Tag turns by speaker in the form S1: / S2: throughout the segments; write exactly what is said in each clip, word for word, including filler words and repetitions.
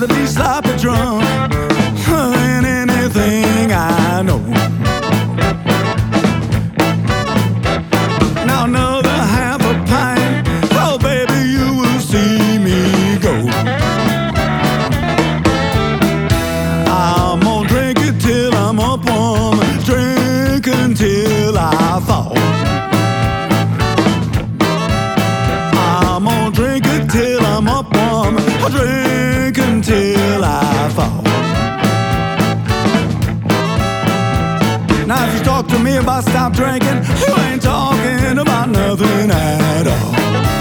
S1: rather be sloppy drunk than anything I know. Now another half a pint, oh baby, you will see me go. I'm gonna drink it till I'm up warm, drink until I fall. I'm gonna drink it till I'm up warm, I'll drink until I fall. Now if you talk to me about stop drinking, you ain't talking about nothing at all.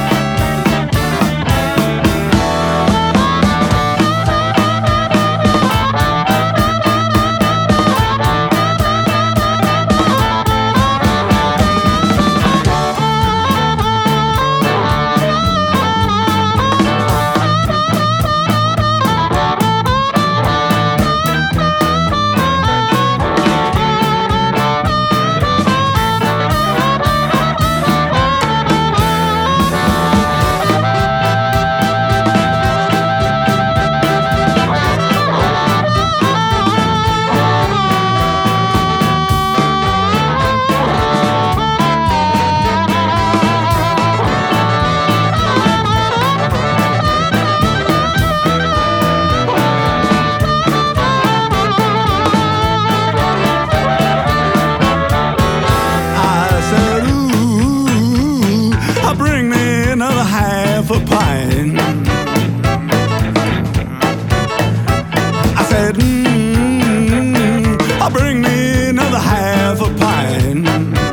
S1: Bring me another half a pint. I said, mmm, I'll bring me another half a pint.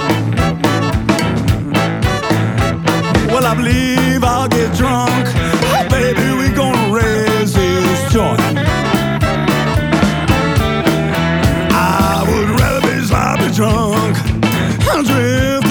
S1: Well, I believe I'll get drunk. Oh, baby, we gonna raise this joint. I would rather be sloppy drunk. I'll drift